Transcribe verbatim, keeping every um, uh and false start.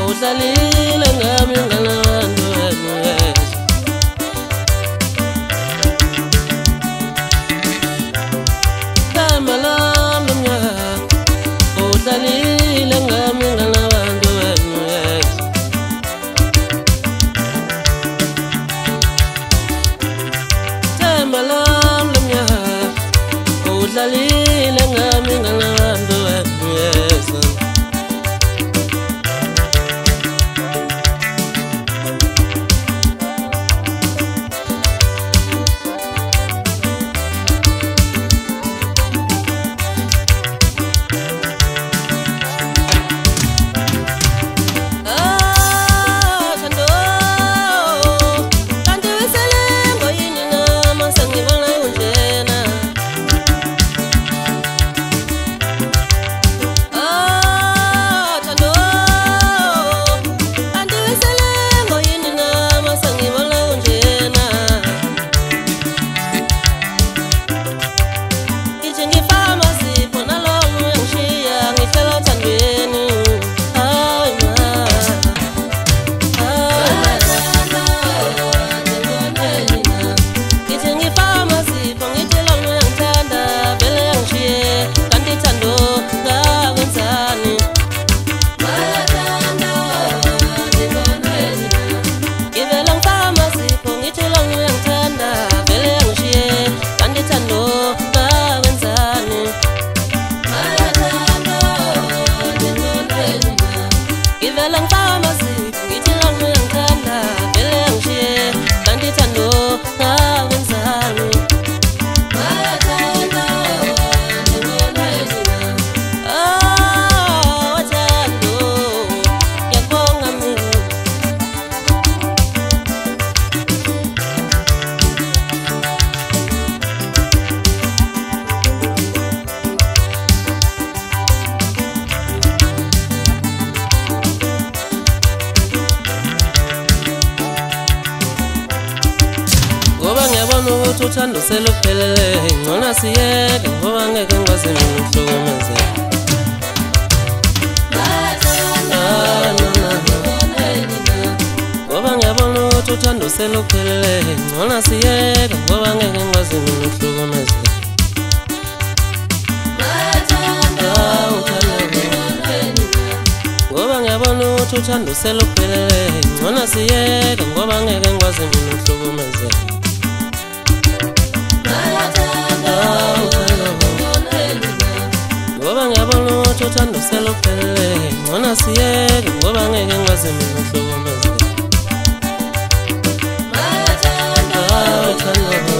Udlalile ngami ngalabantu wena Yesu. Themba lami lomnyaka udlalile ngami ngalabantu wena Yesu. Themba lami lomnyaka udlalile ngami ngalabantu wena Yesu. Uthando seluphelele ngona siyeke ngoba ngeke ngikwazi ukuhlukumeza. Ngoba ngiyabona ukuthi uthando seluphelele ngona siyeke ngoba ngeke ngikwazi ukuhlukumeza. Ngoba ngiyabona ukuthi uthando seluphelele ngona siyeke ngoba ngeke ngikwazi ukuhlukumeza. Ngoba ngiyabona ukuthi uthando seluphelele ngona siyeke ngoba ngeke ngikwazi ukuhlukumeza.